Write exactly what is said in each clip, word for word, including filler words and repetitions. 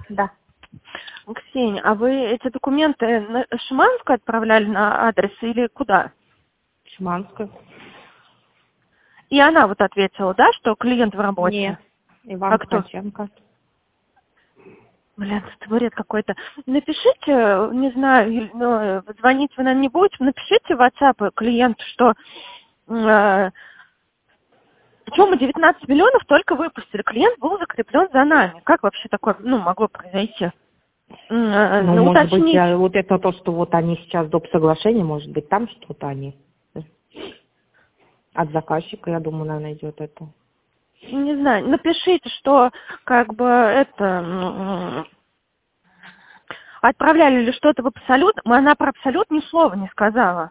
Да. Ксения, а вы эти документы на Шиманскую отправляли на адрес или куда? Шиманскую. И она вот ответила, да, что клиент в работе? Нет. Иван А кто? Ткаченко. Блин, это бред какой-то. Напишите, не знаю, или, ну, звонить вы нам не будете, напишите в WhatsApp клиенту, что э, почему мы девятнадцать миллионов только выпустили. Клиент был закреплен за нами. Как вообще такое, ну, могло произойти? Э, Ну, ну, может быть, уточнить. я- вот это то, что вот они сейчас доп. Соглашение, может быть, там что-то они. От заказчика, я думаю, наверное, идет это. Не знаю, напишите, что как бы это м, отправляли ли что-то в Абсолют, но она про Абсолют ни слова не сказала.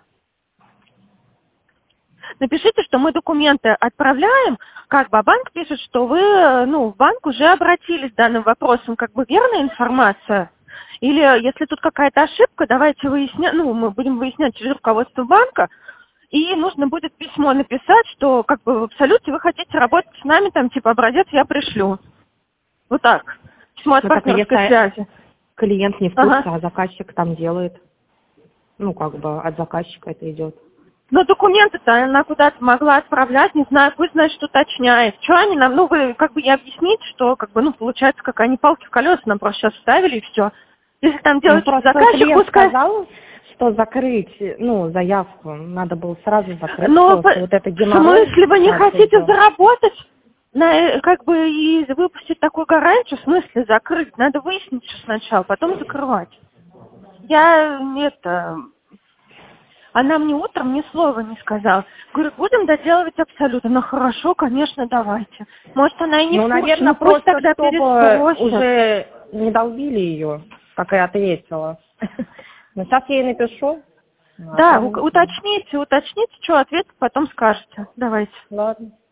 Напишите, что мы документы отправляем, как бы, а банк пишет, что вы, э, ну, в банк уже обратились с данным вопросом, как бы верная информация? Или если тут какая-то ошибка, давайте выяснять, ну, мы будем выяснять через руководство банка, и нужно будет письмо написать, что как бы в Абсолюте вы хотите работать с нами, там, типа, образец я пришлю. Вот так. Письмо от Ну, так, а партнерской если связи. клиент не в курсе, Ага. а заказчик там делает, ну, как бы от заказчика это идет. Но документы-то она куда-то могла отправлять, не знаю, пусть, значит, уточняет. Что они нам, ну, вы как бы ей объясните, что, как бы, ну, получается, как они палки в колеса нам просто сейчас вставили, и все. Если там Ну, делать просто заказчик, клиент пускай... сказал, что закрыть, ну, заявку, надо было сразу закрыть Но просто. по- Вот это в геморрой смысле вы не дальше хотите идет. заработать? На, э, как бы и выпустить такую гарантию, в смысле закрыть? Надо выяснить все сначала, потом закрывать. Я, это... Она мне утром ни слова не сказала. Говорю, будем доделывать абсолютно. Ну хорошо, конечно, давайте. Может, она и не Ну, в курсе, наверное, ну пусть просто тогда чтобы переспросят. уже не долбили ее, как и ответила. Но сейчас я ей напишу. Ну, Да, у- ответим. уточните, уточните, что ответ потом скажете. Давайте. Ладно.